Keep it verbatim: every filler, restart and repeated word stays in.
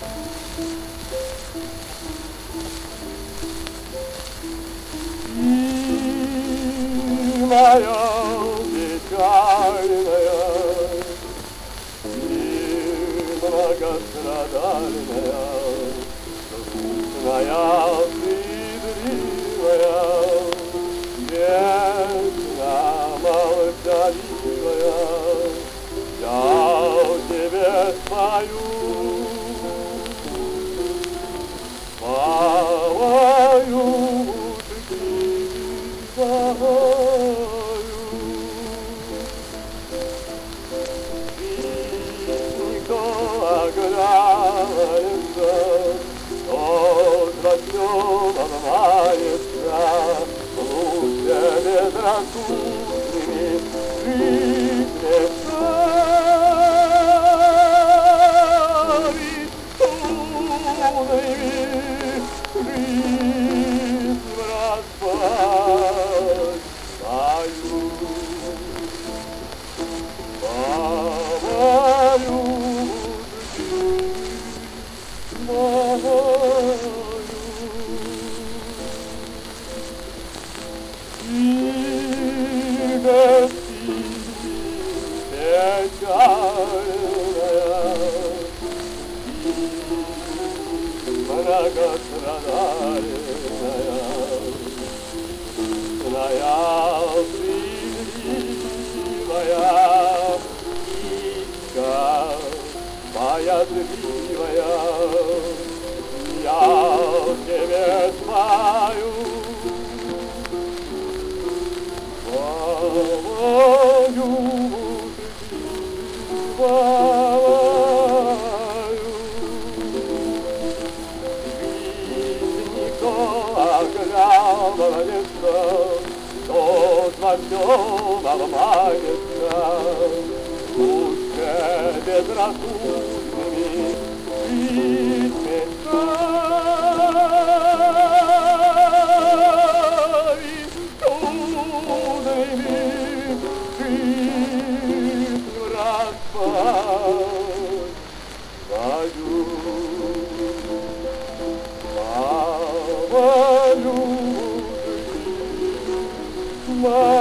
Моя печальная и многострадальная, грустная, стыдливая, вечно молчаливая, я тебе спою свою от возьмем обманется, лучше безрассудными жить не ставить, умными жизнь в распад свою. Многострадальная, злая, стыдливая, птичка боязливая, я тебе спою свою оглядывается, тот во всем обманется, лучше безрассудными жить мечтами, трудными жизнь в распад свою. Love.